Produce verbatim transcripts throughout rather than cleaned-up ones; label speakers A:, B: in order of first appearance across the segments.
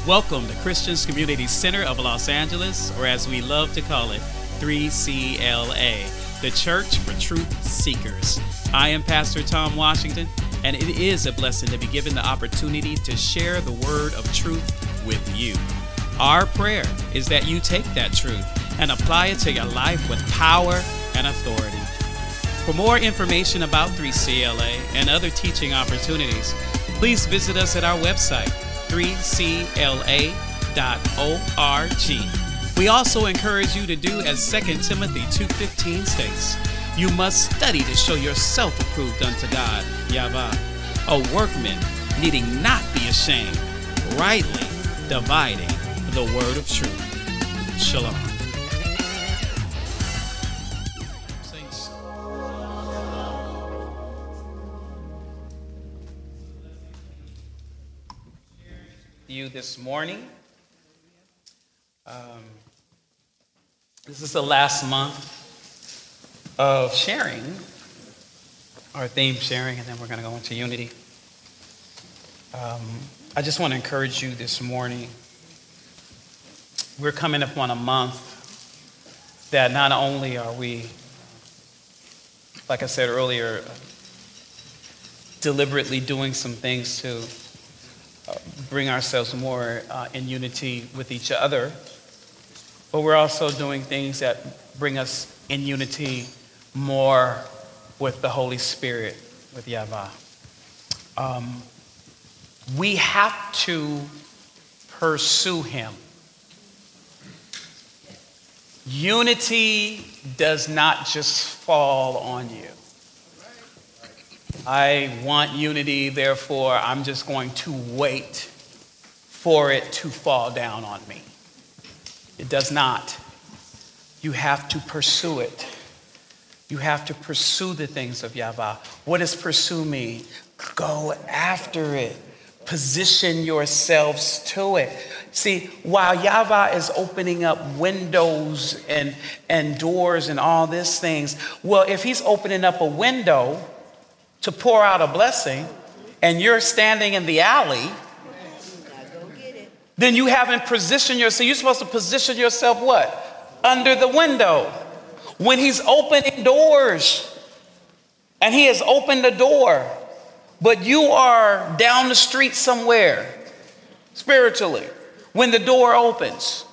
A: Welcome to Christians Community Center of Los Angeles, or as we love to call it, three C L A, the Church for Truth Seekers. I am Pastor Tom Washington, and it is a blessing to be given the opportunity to share the word of truth with you. Our prayer is that you take that truth and apply it to your life with power and authority. For more information about three C L A and other teaching opportunities, please visit us at our website, three C L A dot org. We also encourage you to do as Second Timothy two fifteen states. You must study to show yourself approved unto God, Yahweh, a workman needing not be ashamed, rightly dividing the word of truth. Shalom. Saints. You this morning. Um, this is the last month of sharing, our theme sharing, and then we're going to go into unity. Um, I just want to encourage you this morning. We're coming up on a month that not only are we, like I said earlier, deliberately doing some things to uh, bring ourselves more uh, in unity with each other, but we're also doing things that bring us in unity more with the Holy Spirit, with Yahweh. Um, we have to pursue Him. Unity does not just fall on you. I want unity, therefore I'm just going to wait for it to fall down on me. It does not. You have to pursue it. You have to pursue the things of Yahweh. What does pursue mean? Go after it. Position yourselves to it. See, while Yahweh is opening up windows and, and doors and all these things, well, if he's opening up a window to pour out a blessing and you're standing in the alley, then you haven't positioned yourself. You're supposed to position yourself what? Under the window. When he's opening doors and he has opened the door, but you are down the street somewhere spiritually when the door opens.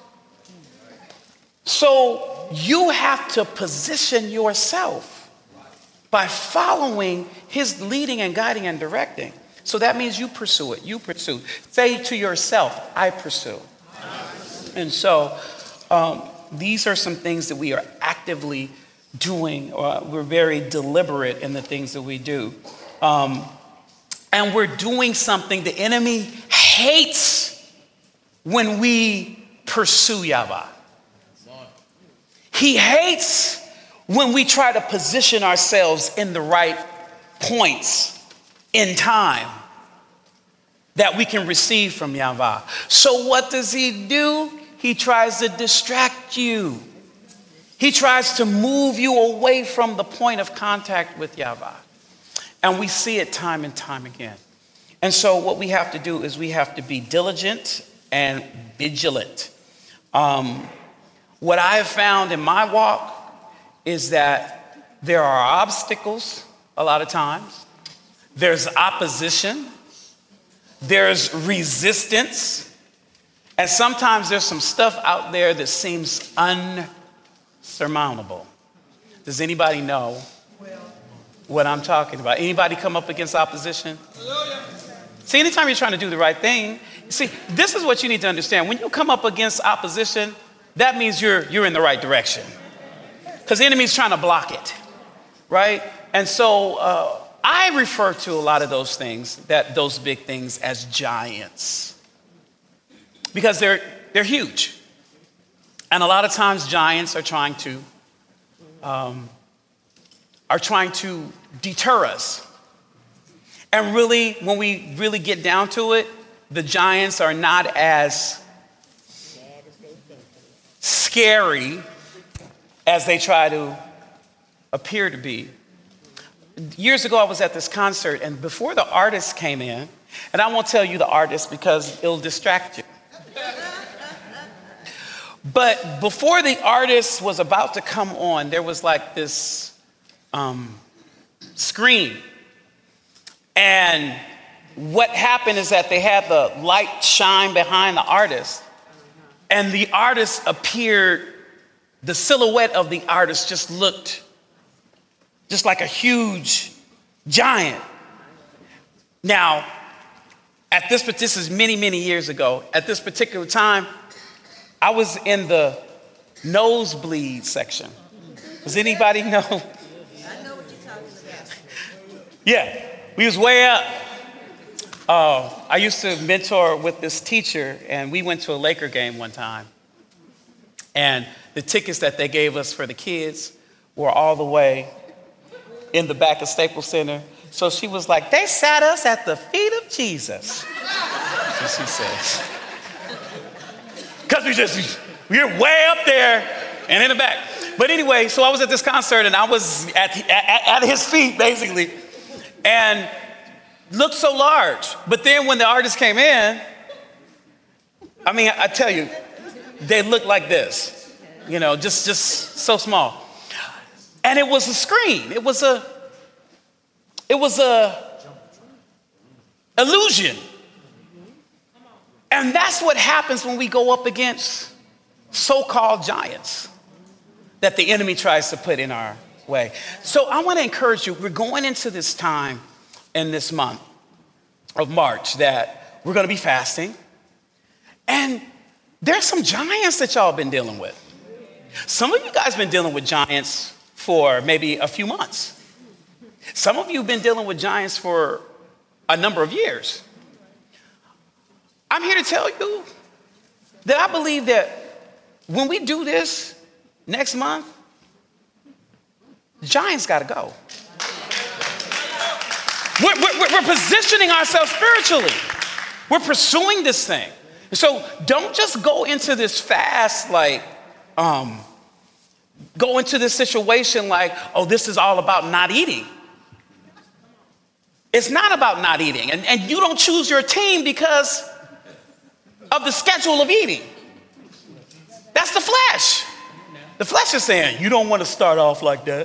A: So you have to position yourself by following his leading and guiding and directing. So that means you pursue it. You pursue. Say to yourself, I pursue. And so um, these are some things that we are actively doing. Or we're very deliberate in the things that we do. Um, and we're doing something the enemy hates when we pursue Yahweh. He hates when we try to position ourselves in the right points in time that we can receive from Yahweh. So what does he do? He tries to distract you. He tries to move you away from the point of contact with Yahweh. And we see it time and time again. And so what we have to do is we have to be diligent and vigilant. Um, what I have found in my walk is that there are obstacles a lot of times. There's opposition. There's resistance. And sometimes there's some stuff out there that seems unsurmountable. Does anybody know what I'm talking about? Anybody come up against opposition? See, anytime you're trying to do the right thing, see, this is what you need to understand. When you come up against opposition, that means you're you're in the right direction. Because the enemy's trying to block it, right? And so uh, I refer to a lot of those things, that those big things, as giants. Because they're they're huge. And a lot of times giants are trying to um, are trying to deter us. And really, when we really get down to it, the giants are not as scary as they try to appear to be. Years ago, I was at this concert, and before the artists came in, and I won't tell you the artist because it'll distract you.
B: But before the artist was about to come on, there was like this um, screen. And what happened is that they had the light shine behind the artist. And the artist appeared, the silhouette of the artist just looked just like a huge giant. Now, at this, this is many, many years ago. At this particular time, I was in the nosebleed section. Does anybody know?
C: I know what you're talking about.
B: Yeah, we was way up. Uh, I used to mentor with this teacher, and we went to a Laker game one time. And the tickets that they gave us for the kids were all the way in the back of Staples Center. So she was like, they sat us at the feet of Jesus. That's what she said. Because we just, we we're way up there and in the back. But anyway, so I was at this concert and I was at, at, at his feet, basically. And looked so large. But then when the artist came in, I mean, I tell you, they looked like this, you know, just, just so small. And it was a screen. It was a, it was a illusion. And that's what happens when we go up against so-called giants that the enemy tries to put in our way. So I want to encourage you, we're going into this time in this month of March that we're going to be fasting. And there's some giants that y'all been dealing with. Some of you guys been dealing with giants for maybe a few months. Some of you have been dealing with giants for a number of years. I'm here to tell you that I believe that when we do this next month, giants got to go. We're, we're, we're positioning ourselves spiritually. We're pursuing this thing. So don't just go into this fast like, um, go into this situation like, oh, this is all about not eating. It's not about not eating. And, and you don't choose your team because of the schedule of eating. That's the flesh. The flesh is saying, you don't want to start off like that.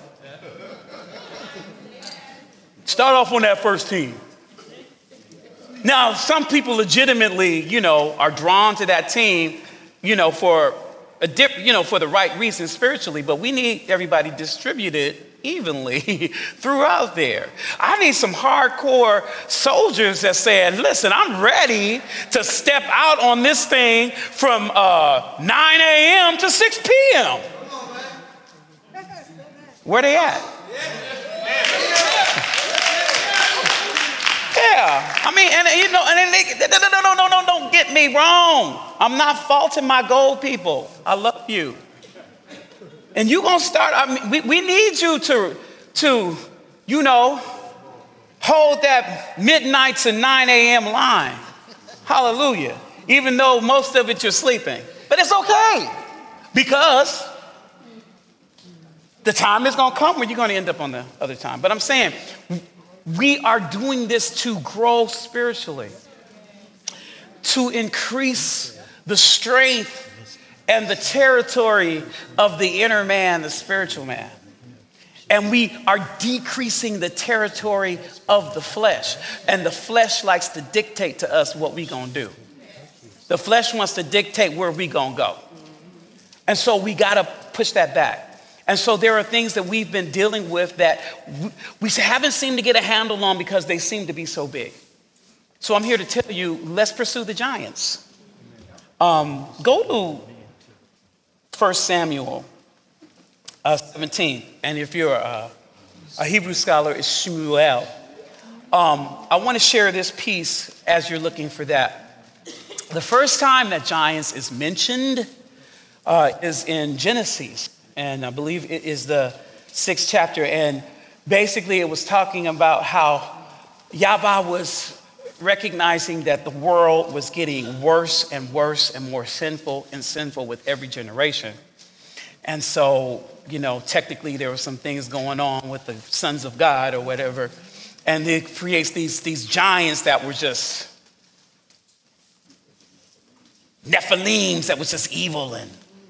B: Start off on that first team. Now, some people legitimately, you know, are drawn to that team, you know, for a dip, you know, for the right reasons spiritually, but we need everybody distributed evenly throughout there. I need some hardcore soldiers that said, listen, I'm ready to step out on this thing from uh, nine a.m. to six p.m. Where they at? Yeah, I mean, and you know, and they, no, no, no, no, no, don't get me wrong. I'm not faulting my gold people. I love you. And you're going to start, I mean, we, we need you to, to, you know, hold that midnight to nine a.m. line. Hallelujah. Even though most of it you're sleeping. But it's okay. Because the time is going to come when you're going to end up on the other time. But I'm saying, we are doing this to grow spiritually, to increase the strength and the territory of the inner man, the spiritual man. And we are decreasing the territory of the flesh. And the flesh likes to dictate to us what we gonna do. The flesh wants to dictate where we gonna go. And so we gotta push that back. And so there are things that we've been dealing with that we haven't seemed to get a handle on because they seem to be so big. So I'm here to tell you, let's pursue the giants. Um, go to First Samuel uh, seventeen. And if you're a, a Hebrew scholar, it's Shmuel. Um, I want to share this piece as you're looking for that. The first time that giants is mentioned uh, is in Genesis. And I believe it is the sixth chapter. And basically it was talking about how Yahweh was recognizing that the world was getting worse and worse and more sinful and sinful with every generation. And so, you know, technically there were some things going on with the sons of God or whatever. And it creates these, these giants that were just Nephilims that was just evil and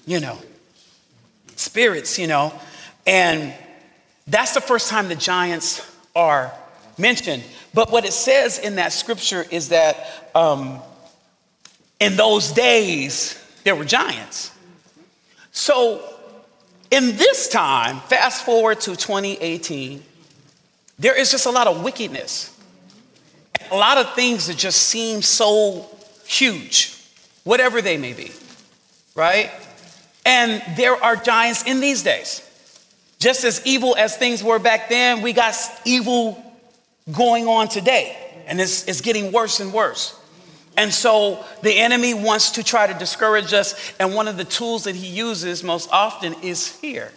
B: you know, spirits, you know. And that's the first time the giants are mentioned. But what it says in that scripture is that um, in those days, there were giants. So in this time, fast forward to twenty eighteen, there is just a lot of wickedness. A lot of things that just seem so huge, whatever they may be, right? And there are giants in these days. Just as evil as things were back then, we got evil going on today. And it's, it's getting worse and worse. And so the enemy wants to try to discourage us. And one of the tools that he uses most often is fear.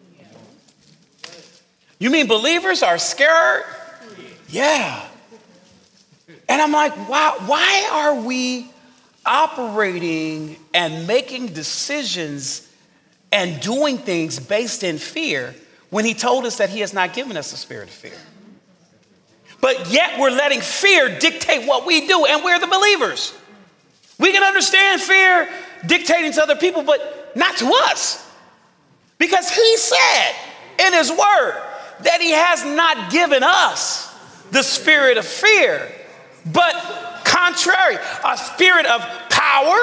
B: You mean believers are scared? Yeah. And I'm like, wow, why are we operating and making decisions and doing things based in fear when he told us that he has not given us a spirit of fear? But yet we're letting fear dictate what we do, and we're the believers. We can understand fear dictating to other people, but not to us. Because he said in his word that he has not given us the spirit of fear, but contrary, a spirit of power,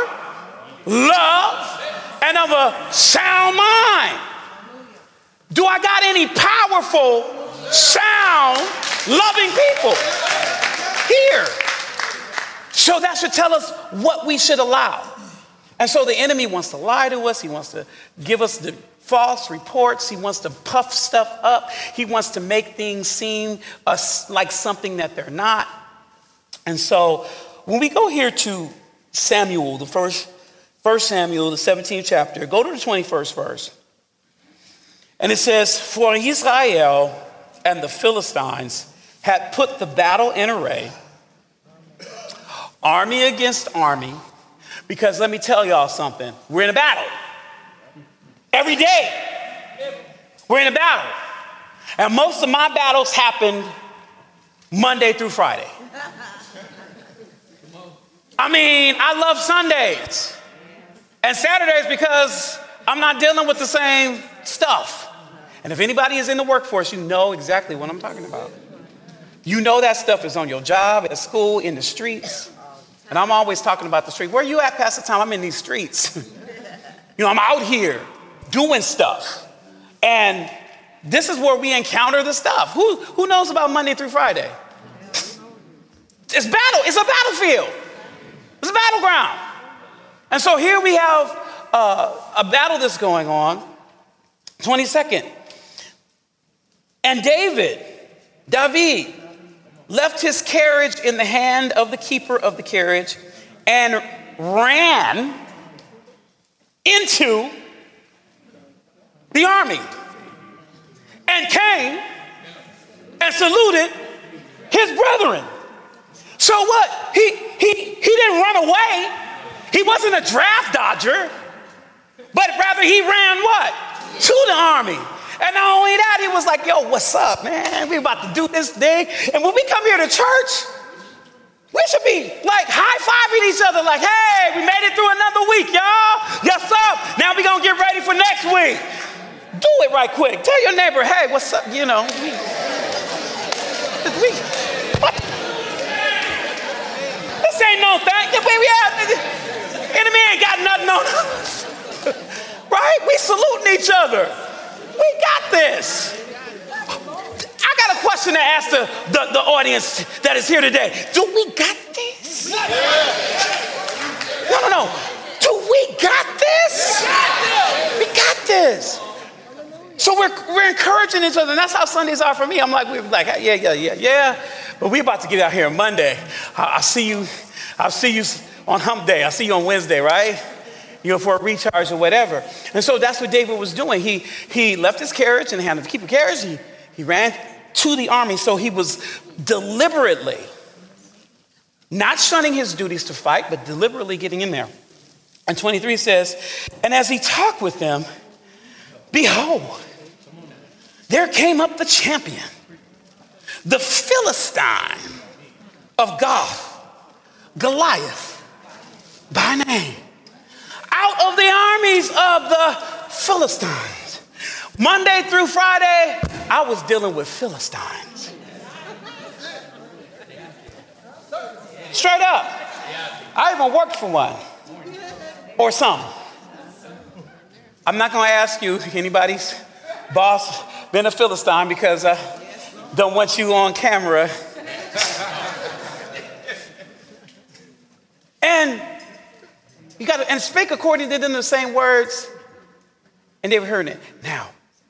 B: love, and of a sound mind. Do I got any powerful, sound, loving people here? So that should tell us what we should allow. And so the enemy wants to lie to us. He wants to give us the false reports. He wants to puff stuff up. He wants to make things seem uh, like something that they're not. And so when we go here to Samuel, the first, first Samuel, the seventeenth chapter, go to the twenty-first verse. And it says, for Israel and the Philistines had put the battle in array, army against army, because let me tell y'all something, we're in a battle. Every day, we're in a battle. And most of my battles happened Monday through Friday. I mean, I love Sundays and Saturdays because I'm not dealing with the same stuff. And if anybody is in the workforce, you know exactly what I'm talking about. You know that stuff is on your job, at school, in the streets. And I'm always talking about the street. Where you at, Pastor Tom? I'm in these streets. You know, I'm out here doing stuff. And this is where we encounter the stuff. Who, who knows about Monday through Friday? It's battle. It's a battlefield. It's a battleground. And so here we have uh, a battle that's going on. twenty-second. And David, David, left his carriage in the hand of the keeper of the carriage and ran into the army and came and saluted his brethren. So what? He, he, he didn't run away. He wasn't a draft dodger, but rather he ran what? To the army. And not only that, he was like, yo, what's up, man? We about to do this thing. And when we come here to church, we should be like high-fiving each other like, hey, we made it through another week, y'all. Yes, sir. Now we're going to get ready for next week. Do it right quick. Tell your neighbor, hey, what's up? You know, we, we, what? This ain't no thing. We have, enemy ain't got nothing on us. Right? We saluting each other. We got this. I got a question to ask the, the, the audience that is here today. Do we got this? No, no, no. Do we got this? We got this. So we're, we're encouraging each other. And that's how Sundays are for me. I'm like, we're like, yeah, yeah, yeah, yeah. But we're about to get out here on Monday. I, I see you. I'll see you on hump day. I'll see you on Wednesday, right? You know, for a recharge or whatever. And so that's what David was doing. He he left his carriage in the hand of the keeper carriage. He, he ran to the army. So he was deliberately, not shunning his duties to fight, but deliberately getting in there. And twenty-three says, and as he talked with them, behold, there came up the champion, the Philistine of Gath, Goliath, by name, out of the armies of the Philistines. Monday through Friday, I was dealing with Philistines. Straight up. I even worked for one. Or some. I'm not going to ask you, anybody's boss been a Philistine, because I don't want you on camera. And you got to, and speak according to them the same words, and they've heard it. Now,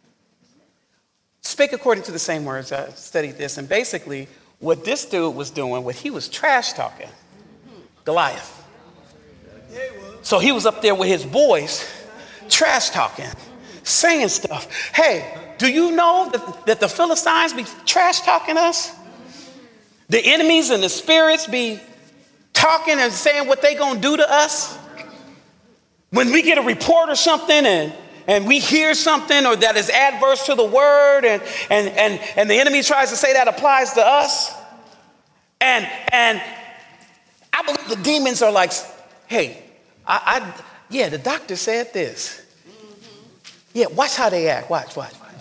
B: speak according to the same words. I studied this, and basically, what this dude was doing, what he was trash talking, Goliath. So he was up there with his boys, trash talking, saying stuff. Hey, do you know that, that the Philistines be trash talking us? The enemies and the spirits be talking and saying what they gonna do to us? When we get a report or something and, and we hear something or that is adverse to the word, and, and, and, and the enemy tries to say that applies to us. And, and I believe the demons are like, hey, I, I yeah, the doctor said this. Yeah, watch how they act. Watch, watch, watch.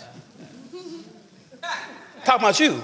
B: Talking about you.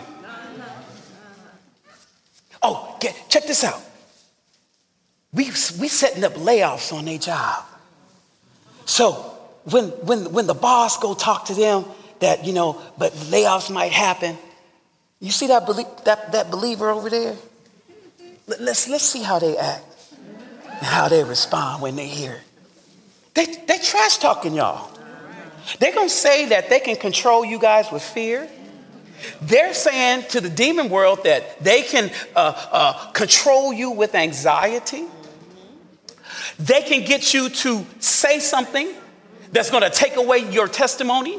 B: Oh, get, check this out. We we setting up layoffs on their job. So when when when the boss go talk to them that, you know, but layoffs might happen. You see that belie- that that believer over there? Let's let's see how they act and how they respond when they hear it. They they trash talking y'all. They're gonna say that they can control you guys with fear. They're saying to the demon world that they can uh, uh, control you with anxiety. They can get you to say something that's going to take away your testimony.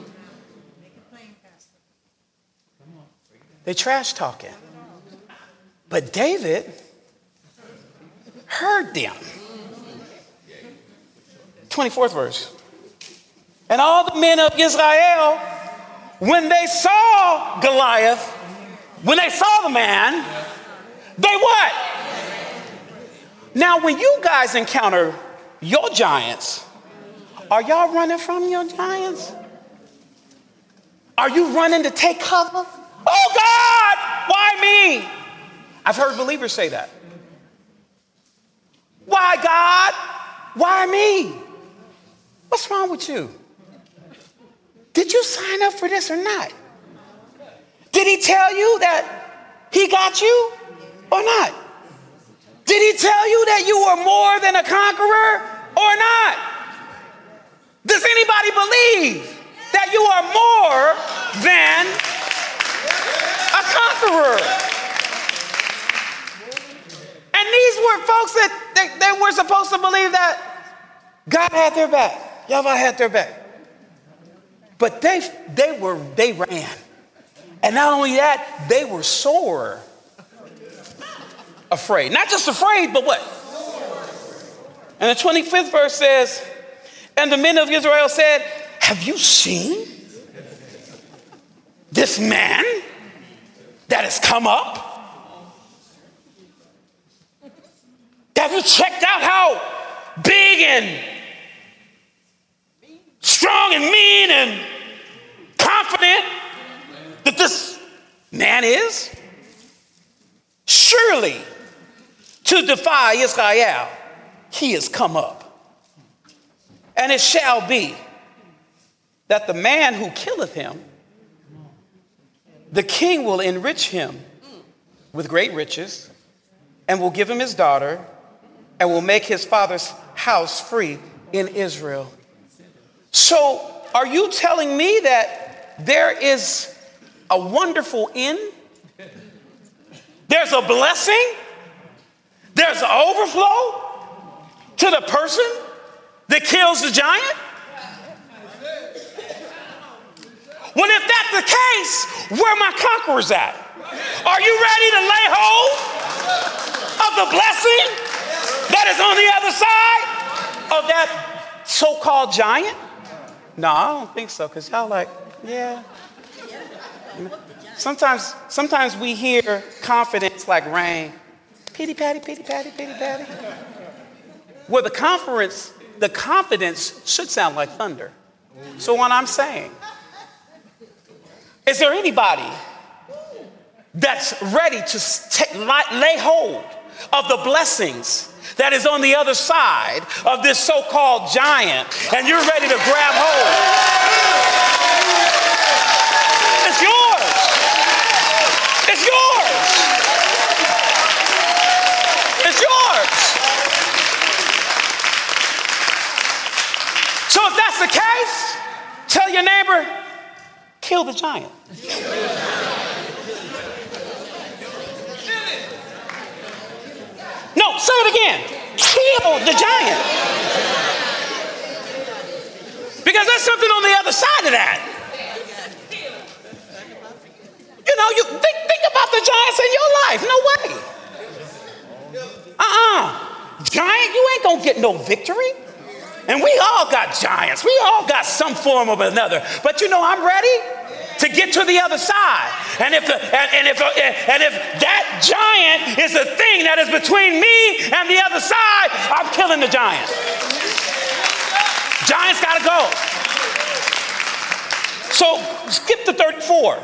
B: They trash talking. But David heard them. twenty-fourth verse. And all the men of Israel, when they saw Goliath, when they saw the man, they what? Now, when you guys encounter your giants, are y'all running from your giants? Are you running to take cover? Oh God, why me? I've heard believers say that. Why God? Why me? What's wrong with you? Did you sign up for this or not? Did he tell you that he got you or not? Did he tell you that you were more than a conqueror or not? Does anybody believe that you are more than a conqueror? And these were folks that they, they were supposed to believe that God had their back. Yahweh had their back. But they they were they ran. And not only that, they were sore afraid. Not just afraid, but what? And the twenty-fifth verse says, and the men of Israel said, have you seen this man that has come up? Have you checked out how big and strong and mean and confident that this man is? Surely to defy Israel, he has come up. And it shall be that the man who killeth him, the king will enrich him with great riches, and will give him his daughter, and will make his father's house free in Israel. So are you telling me that there is a wonderful end? There's a blessing? There's an overflow to the person that kills the giant? Well, if that's the case, where are my conquerors at? Are you ready to lay hold of the blessing that is on the other side of that so-called giant? No, I don't think so, because y'all like, yeah. Sometimes, sometimes we hear confidence like rain. Pitty patty, pitty patty, pitty patty. Well, the conference, the confidence should sound like thunder. So what I'm saying, is there anybody that's ready to t- lay hold of the blessings that is on the other side of this so-called giant, and you're ready to grab hold? It's yours. It's yours. It's yours. So if that's the case, tell your neighbor, kill the giant. No, say it again. Kill the giant. Because there's something on the other side of that. You know, you think, think about the giants in your life. No way. Uh-uh. Giant, you ain't gonna get no victory. And we all got giants. We all got some form of another. But you know, I'm ready to get to the other side. And if the, and, and if and if that giant is the thing that is between me and the other side, I'm killing the giant. Giants gotta go. So skip to thirty-four.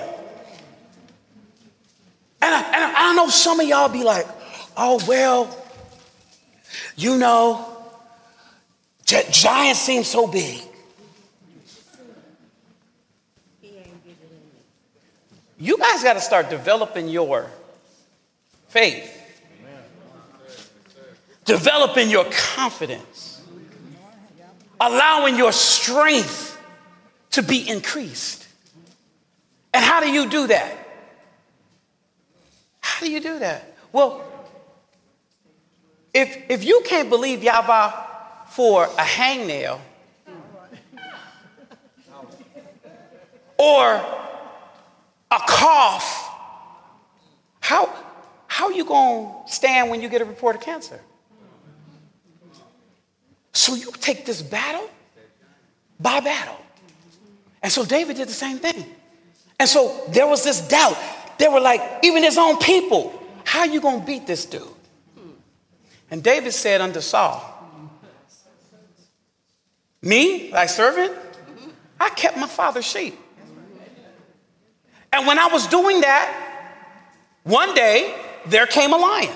B: And I, and I know some of y'all be like, oh, well, you know, gi- giants seem so big. You guys got to start developing your faith, developing your confidence, allowing your strength to be increased. And how do you do that? How do you do that? Well, if if you can't believe Yahweh for a hangnail or a cough, how how you gonna stand when you get a report of cancer? So you take this battle by battle. And so David did the same thing. And so there was this doubt. They were like, even his own people, how you gonna beat this dude? And David said unto Saul, me, thy servant, I kept my father's sheep. And when I was doing that, one day there came a lion.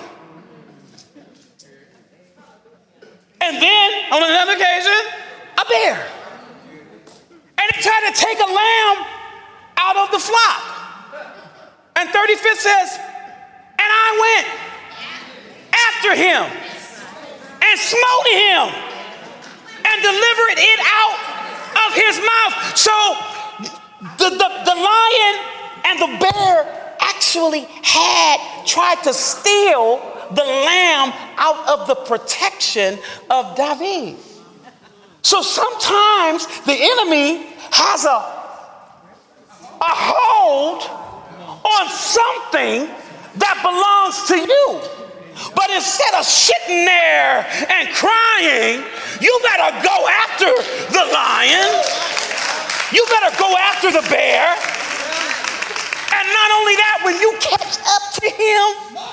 B: And then on another occasion, a bear. And he tried to take a lamb out of the flock. And thirty-fifth says, and I went after him and smote him and delivered it out of his mouth. So the, the, the lion and the bear actually had tried to steal the lamb out of the protection of David. So sometimes the enemy has a, a hold on something that belongs to you. But instead of sitting there and crying, you better go after the lion. You better go after the bear. And not only that, when you catch up to him.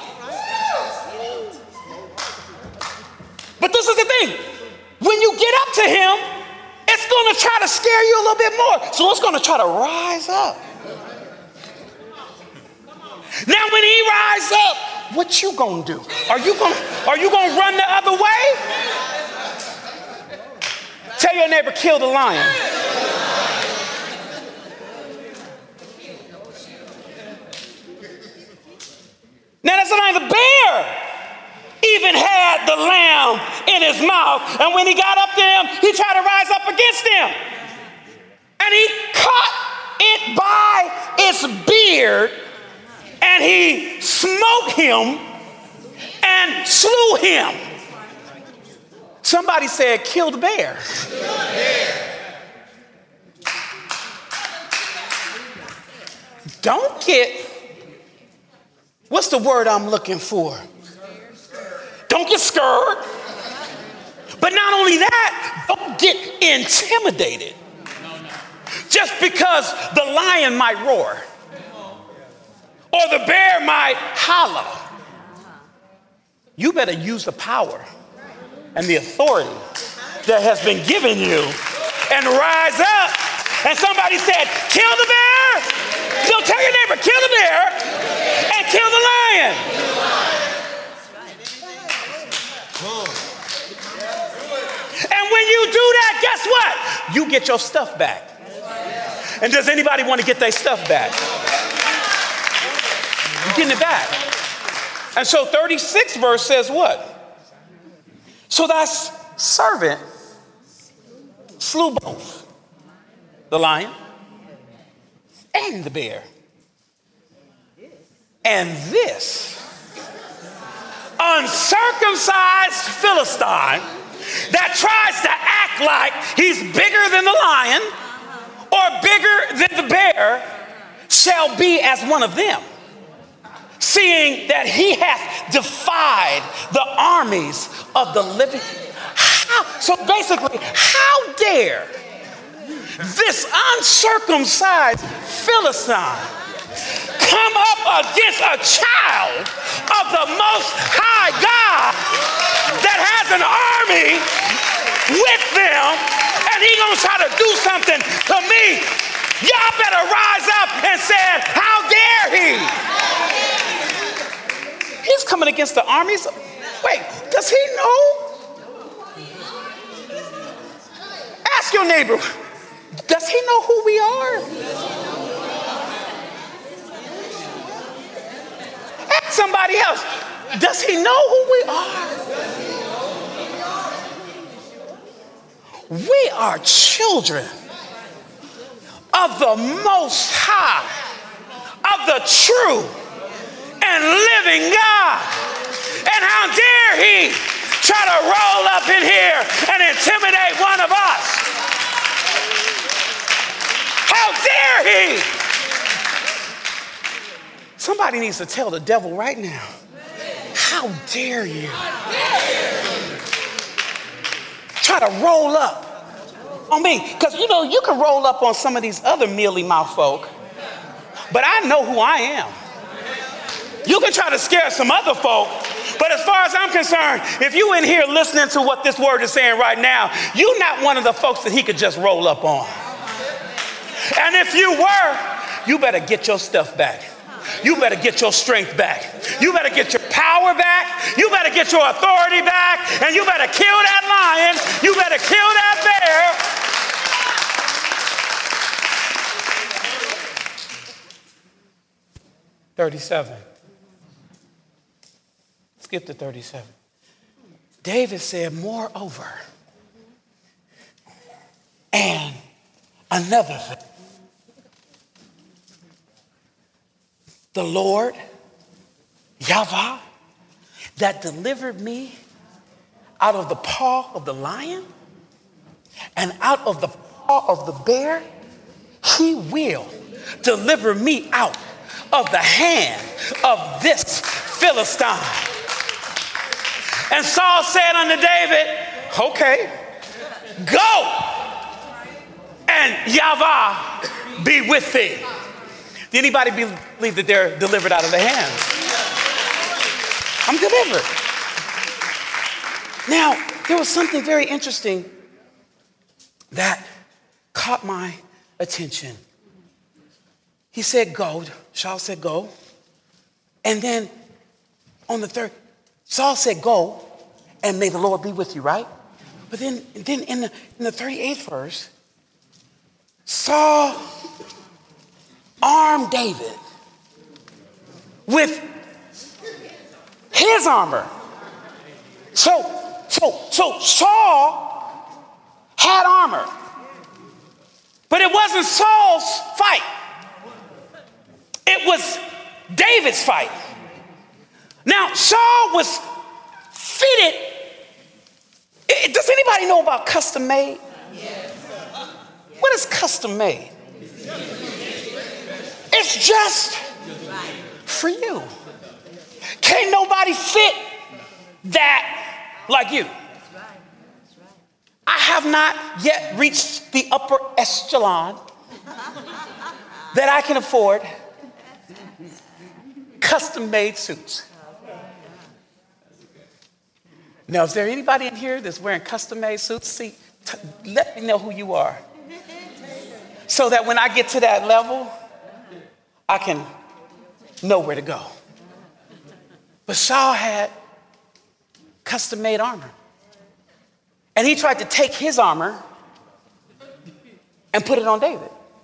B: But this is the thing. When you get up to him, it's going to try to scare you a little bit more. So it's going to try to rise up. Now when he rise up, what you gonna do? Are you gonna are you gonna run the other way? Tell your neighbor, kill the lion. Now that's not the bear even had the lamb in his mouth, and when he got up to him, he tried to rise up against him, and he caught it by its beard. And he smote him and slew him. Somebody said, kill the bear. Don't get, what's the word I'm looking for? Don't get scared. But not only that, don't get intimidated. Just because the lion might roar. Or the bear might holler. You better use the power and the authority that has been given you and rise up. And somebody said, kill the bear. So tell your neighbor, kill the bear and kill the lion. And when you do that, guess what? You get your stuff back. And does anybody want to get their stuff back? You're getting it back. And so thirty-sixth verse says what? So thy servant slew both the lion and the bear. And this uncircumcised Philistine that tries to act like he's bigger than the lion or bigger than the bear shall be as one of them, seeing that he hath defied the armies of the living. How? So basically, how dare this uncircumcised Philistine come up against a child of the Most High God that has an army with them, and he gonna try to do something to me? Y'all better rise up and say, how dare he? He's coming against the armies. Wait, does he know? Ask your neighbor, does he know who we are? Ask somebody else, does he know who we are? We are children of the Most High, of the true and living God. And how dare he try to roll up in here and intimidate one of us? How dare he? Somebody needs to tell the devil right now, how dare you try to roll up on me? Because you know, you can roll up on some of these other mealy mouth folk, but I know who I am. You can try to scare some other folk, but as far as I'm concerned, if you in here listening to what this word is saying right now, you're not one of the folks that he could just roll up on. And if you were, you better get your stuff back. You better get your strength back. You better get your power back. You better get your authority back. And you better kill that lion. You better kill that bear. thirty-seven. Skip to thirty-seven. David said, moreover, and another thing, the Lord, Yahweh, that delivered me out of the paw of the lion and out of the paw of the bear, he will deliver me out of the hand of this Philistine. And Saul said unto David, okay, go, and Yahweh be with thee. Did anybody believe that they're delivered out of the hands? I'm delivered. Now, there was something very interesting that caught my attention. He said, go. Saul said, go. And then on the third, Saul said, go, and may the Lord be with you, right? But then, then in the, in the thirty-eighth verse, Saul armed David with his armor. So, so, so Saul had armor, but it wasn't Saul's fight. It was David's fight. Now, Saul was fitted. Does anybody know about custom made? Yes. What is custom made? It's just for you. Can't nobody fit that like you. I have not yet reached the upper echelon that I can afford custom made suits. Now, is there anybody in here that's wearing custom-made suits? See, t- let me know who you are. So that when I get to that level, I can know where to go. But Saul had custom-made armor. And he tried to take his armor and put it on David.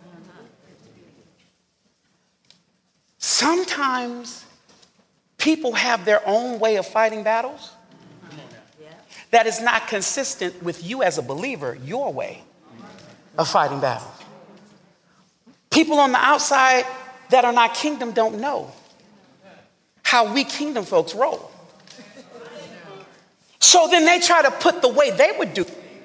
B: Sometimes people have their own way of fighting battles that is not consistent with you as a believer, your way of fighting battles. People on the outside that are not kingdom don't know how we kingdom folks roll. So then they try to put the way they would do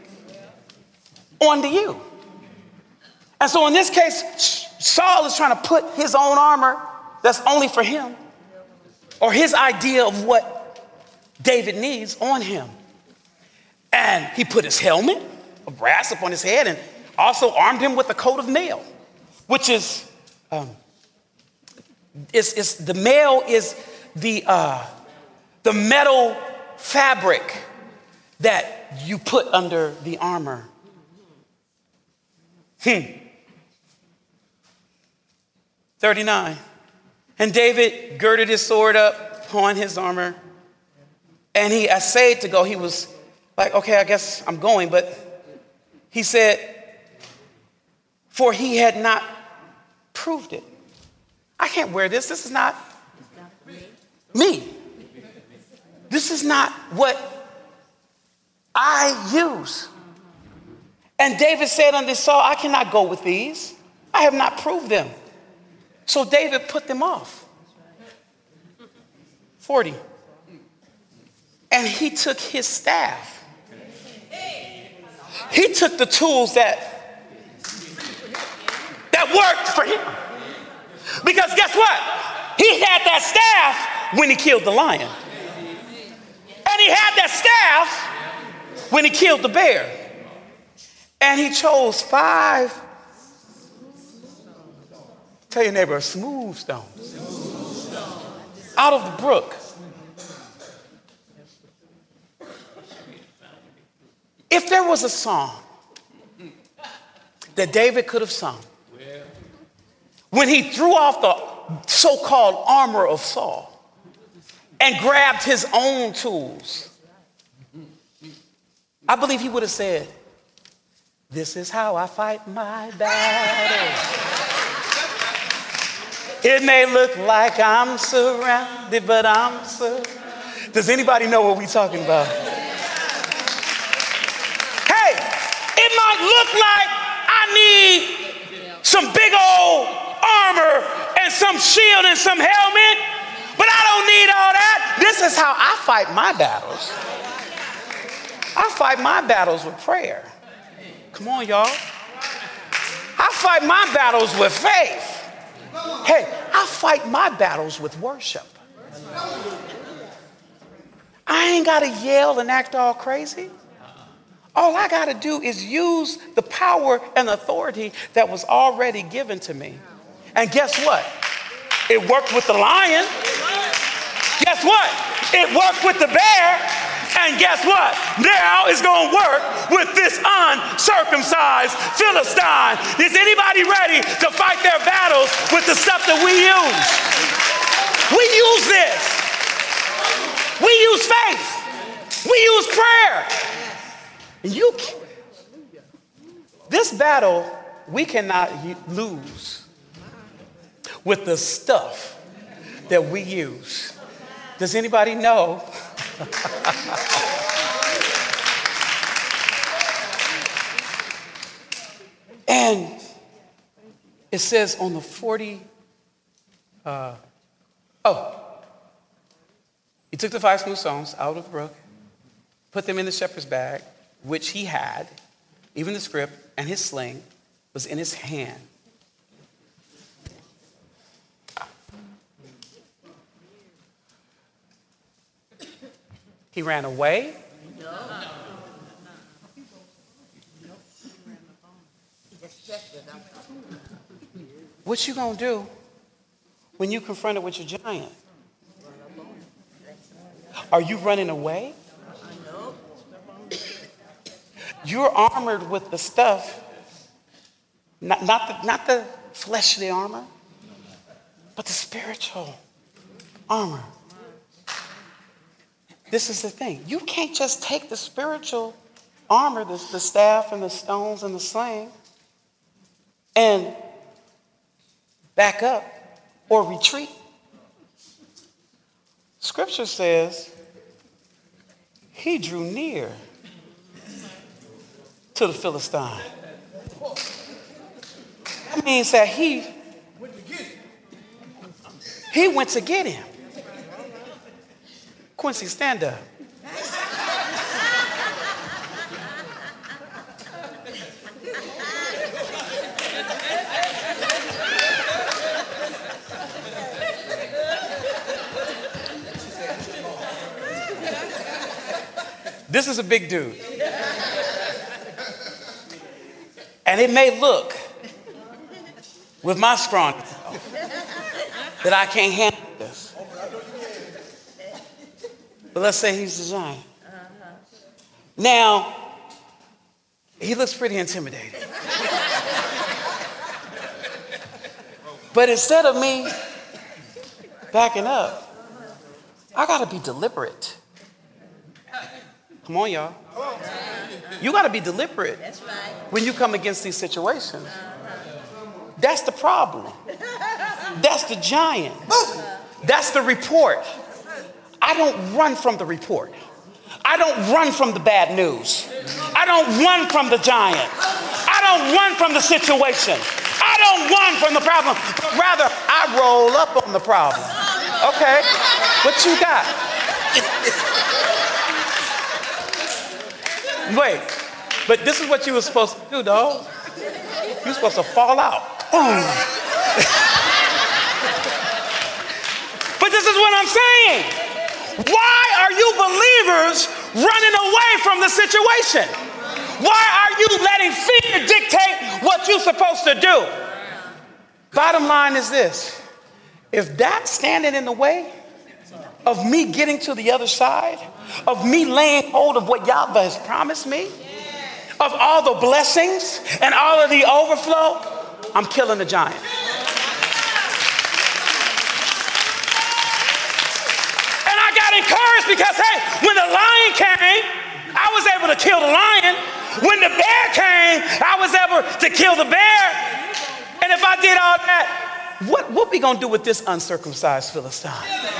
B: onto you. And so in this case, Saul is trying to put his own armor that's only for him, or his idea of what David needs, on him. And he put his helmet of brass up on his head and also armed him with a coat of mail, which is, um, is, is the mail is the, uh, the metal fabric that you put under the armor. Hmm. thirty-nine. And David girded his sword up on his armor, and he essayed to go. He was like, okay, I guess I'm going. But he said, for he had not proved it. I can't wear this. This is not me. This is not what I use. And David said unto Saul, I cannot go with these. I have not proved them. So David put them off. forty. And he took his staff. He took the tools that, that worked for him. Because guess what? He had that staff when he killed the lion. And he had that staff when he killed the bear. And he chose five, tell your neighbor, smooth stones out of the brook. If there was a song that David could have sung when he threw off the so-called armor of Saul and grabbed his own tools, I believe he would have said, this is how I fight my battle. It may look like I'm surrounded, but I'm sur- Does anybody know what we're talking about? Hey, it might look like I need some big old armor and some shield and some helmet, but I don't need all that. This is how I fight my battles. I fight my battles with prayer. Come on, y'all. I fight my battles with faith. Hey, I fight my battles with worship. I ain't got to yell and act all crazy. All I got to do is use the power and authority that was already given to me. And guess what? It worked with the lion. Guess what? It worked with the bear. And guess what? Now it's going to work with this uncircumcised Philistine. Is anybody ready to fight their battles with the stuff that we use? We use this. We use faith. We use prayer. And you, this battle, we cannot lose with the stuff that we use. Does anybody know? And it says on the forty, uh, oh, he took the five smooth stones out of the brook, put them in the shepherd's bag, which he had, even the scrip and his sling was in his hand. He ran away. No. What you gonna do when you confronted with your giant? Are you running away? You're armored with the stuff, not, not, the, not the fleshly armor, but the spiritual armor. This is the thing. You can't just take the spiritual armor, the, the staff and the stones and the sling, and back up or retreat. Scripture says he drew near to the Philistine. That means that he, he went to get him. Quincy, stand up. This is a big dude. And it may look, with my strong, that I can't handle this. But let's say he's the giant. Now, he looks pretty intimidating. But instead of me backing up, I gotta be deliberate. Come on, y'all. You got to be deliberate
C: That's right.
B: when you come against these situations. That's the problem. That's the giant. That's the report. I don't run from the report. I don't run from the bad news. I don't run from the giant. I don't run from the situation. I don't run from the problem. But rather, I roll up on the problem. Okay, what you got? Wait, but this is what you were supposed to do, dog. You were supposed to fall out. Boom. But this is what I'm saying. Why are you believers running away from the situation? Why are you letting fear dictate what you're supposed to do? Bottom line is this. If that's standing in the way of me getting to the other side, of me laying hold of what Yahweh has promised me, of all the blessings and all of the overflow, I'm killing the giant. And I got encouraged because, hey, when the lion came, I was able to kill the lion. When the bear came, I was able to kill the bear. And if I did all that, what, what we gonna do with this uncircumcised Philistine?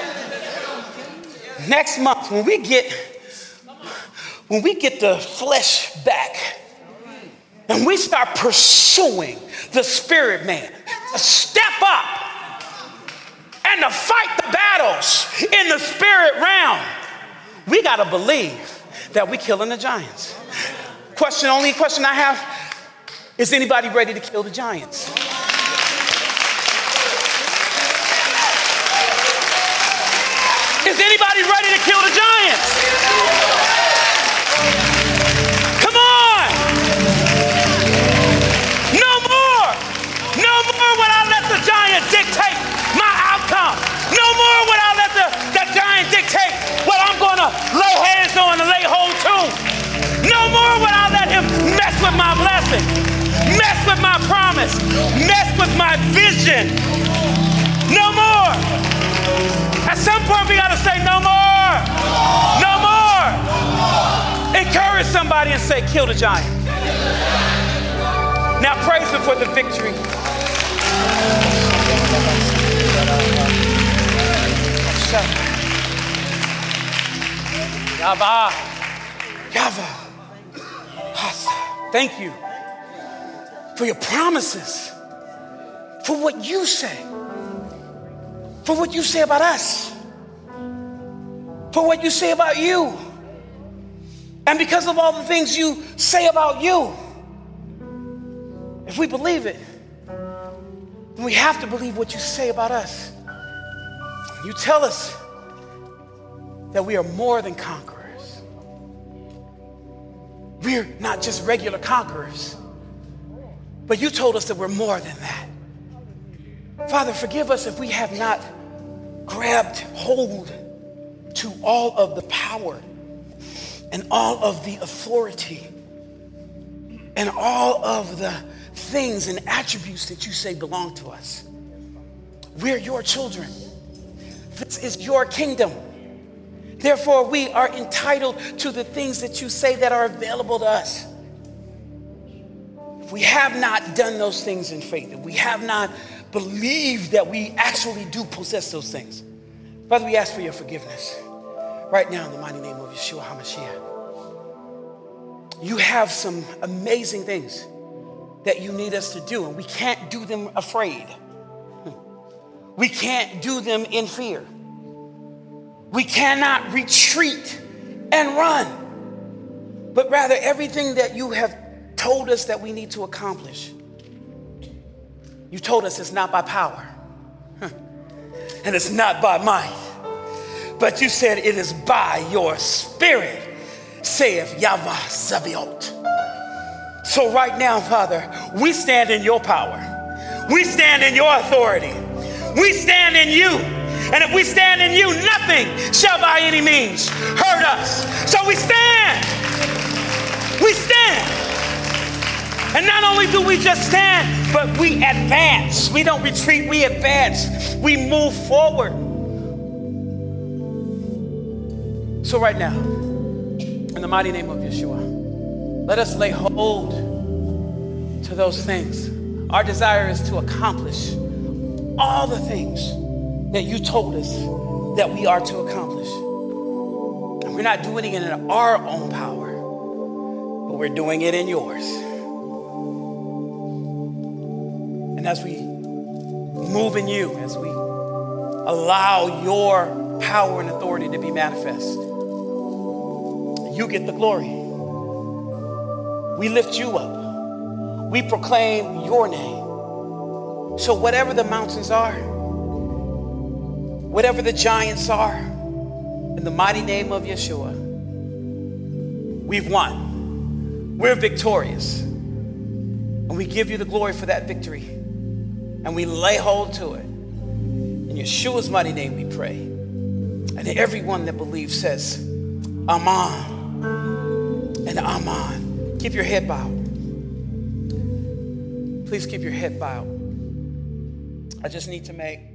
B: Next month, when we get when we get the flesh back and we start pursuing the spirit man to step up and to fight the battles in the spirit realm, we got to believe that we're killing the giants. Question, only question I have, is anybody ready to kill the giants? Is anybody ready to kill the giants? Come on! No more! No more will I let the giant dictate my outcome. No more will I let the, the giant dictate what I'm going to lay hands on and lay hold to. No more will I let him mess with my blessing, mess with my promise, mess with my vision. No more. At some point, we got to say no more. No more. Encourage somebody and say, kill the giant. Now praise him for the victory. Yahweh. Yahweh. Thank you for your promises, for what you say. For what you say about us, for what you say about you, and because of all the things you say about you, if we believe it, then we have to believe what you say about us. You tell us that we are more than conquerors. We're not just regular conquerors, but you told us that we're more than that. Father, forgive us if we have not grabbed hold to all of the power and all of the authority and all of the things and attributes that you say belong to us. We're your children. This is your kingdom. Therefore, we are entitled to the things that you say that are available to us. If we have not done those things in faith, if we have not believed that we actually do possess those things, Father, we ask for your forgiveness right now in the mighty name of Yeshua HaMashiach. You have some amazing things that you need us to do, and we can't do them afraid. We can't do them in fear. We cannot retreat and run, but rather everything that you have told us that we need to accomplish. You told us it's not by power and it's not by might, but you said it is by your spirit, saith Yahweh Sabaoth. So right now, Father, we stand in your power. We stand in your authority. We stand in you. And if we stand in you, nothing shall by any means hurt us. So we stand. We stand. And not only do we just stand, but we advance. We don't retreat, we advance. We move forward. So right now, in the mighty name of Yeshua, let us lay hold to those things. Our desire is to accomplish all the things that you told us that we are to accomplish. And we're not doing it in our own power, but we're doing it in yours. And as we move in you, as we allow your power and authority to be manifest, you get the glory. We lift you up. We proclaim your name. So whatever the mountains are, whatever the giants are, in the mighty name of Yeshua, we've won. We're victorious. And we give you the glory for that victory. And we lay hold to it. In Yeshua's mighty name we pray. And everyone that believes says, Amen and Amen. Keep your head bowed. Please keep your head bowed. I just need to make